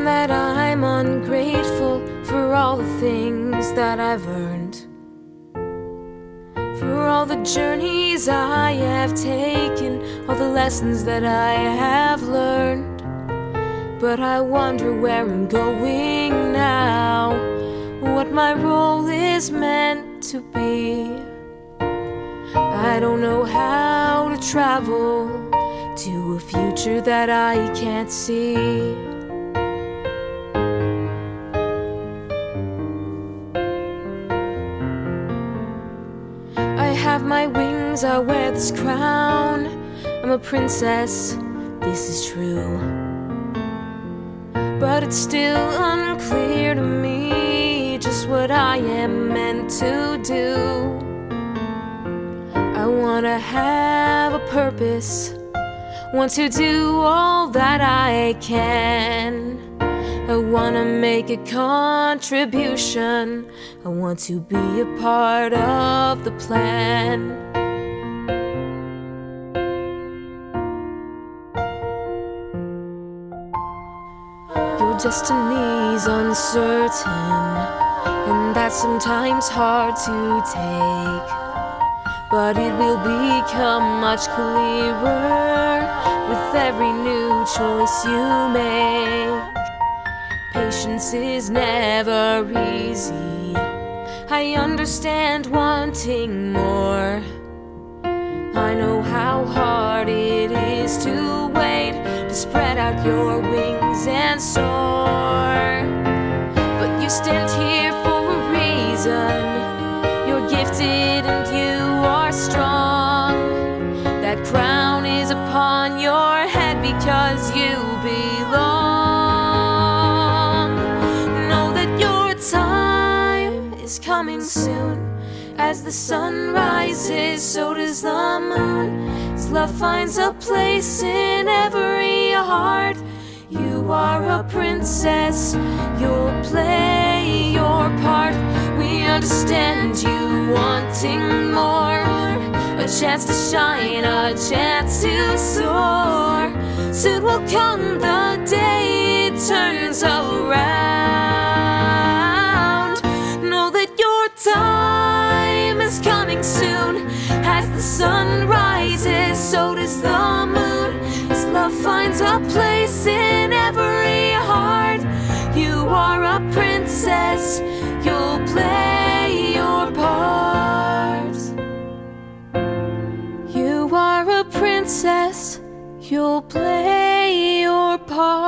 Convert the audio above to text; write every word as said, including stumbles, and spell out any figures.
that I'm ungrateful for all the things that I've earned, for all the journeys I have taken, all the lessons that I have learned. But I wonder where I'm going now, what my role is meant to be. I don't know how to travel to a future that I can't see. I have my wings, I wear this crown. I'm a princess, this is true. But it's still unclear to me just what I am meant to do. I wanna have a purpose, want to do all that I can. I wanna make a contribution, I want to be a part of the plan. Your destiny's uncertain, and that's sometimes hard to take, but it will become much clearer with every new choice you make. Patience is never easy, I understand wanting more. I know how hard it is to wait, to spread out your wings and soar. But you stand here for a reason, you're gifted and you are strong. That crown is upon your head because you belong. Know that your time is coming soon. As the sun rises, so does the moon. As love finds a place in every heart, you are a princess, you'll play your part. We understand you wanting more, a chance to shine, a chance to soar. Soon will come the day it turns around. Know that your time is coming soon. As the sun rises, so does the moon. As love finds a place in every heart, you are a princess, you'll play your part. You are a princess, you'll play your part.